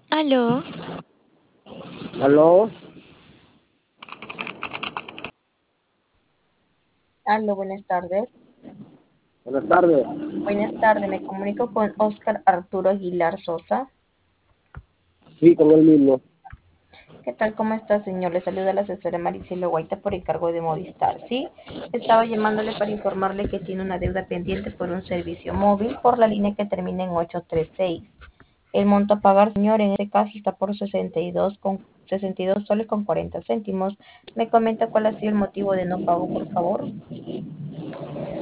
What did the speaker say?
Aló, Aló, aló, buenas tardes. buenas tardes. Buenas tardes, me comunico con Óscar Arturo Aguilar Sosa. Sí, con él mismo. ¿Qué tal? ¿Cómo está, señor? Le saluda la asesora Maricela Guaita por encargo de Movistar. Sí, estaba llamándole para informarle que tiene una deuda pendiente por un servicio móvil por la línea que termina en 836. El monto a pagar, señor, en este caso está por 62 soles con 40 céntimos. ¿Me comenta cuál ha sido el motivo de no pago, por favor?